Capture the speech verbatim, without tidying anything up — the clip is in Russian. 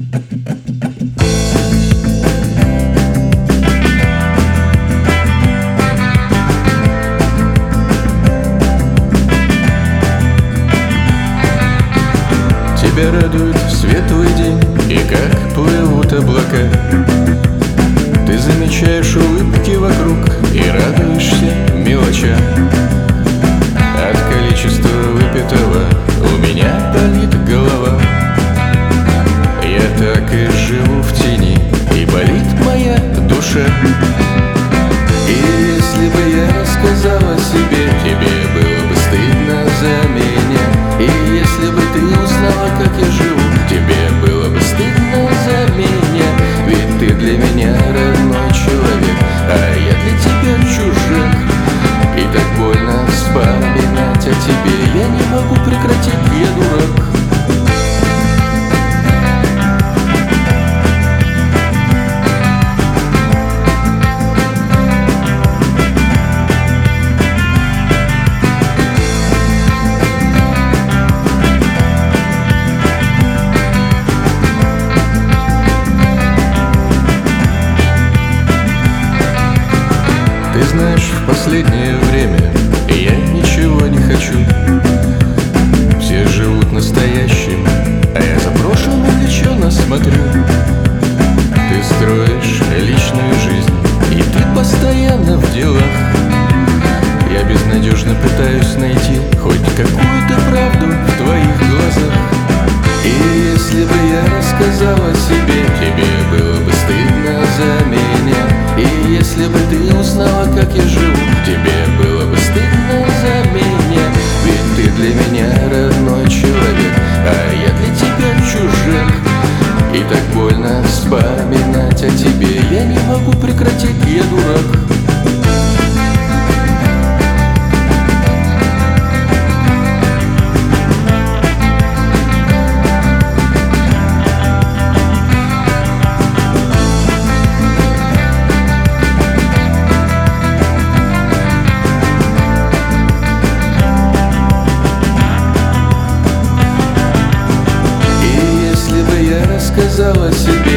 Тебя радует светлый день и как плывут облака. Ты замечаешь улыбки вокруг и радуешься мелочам. От количества выпитого у меня болит голова. Я так и живу в тени, и болит моя душа. И если бы я рассказал о себе, тебе было бы стыдно за меня. И если бы ты узнала, как я живу, тебе было бы стыдно за меня. Ведь ты для меня родной человек, а я для тебя чужак. И так больно вспоминать о тебе, я не могу прекратить, я дурак. Ты знаешь, в последнее время я ничего не хочу. Все живут настоящим, а я за прошлым увлеченно смотрю. Ты строишь личную жизнь, и ты постоянно в делах. Я безнадежно пытаюсь найти хоть какую-то правду в твоих глазах. И если бы я рассказал о себе, тебе было бы стыдно за меня. И если бы ты узнала, как я живу, тебе было бы стыдно за меня. Ведь ты для меня родной человек, а я для тебя чужак. И так больно вспоминать о тебе, я не могу прекратить, я дурак. Сказала себе,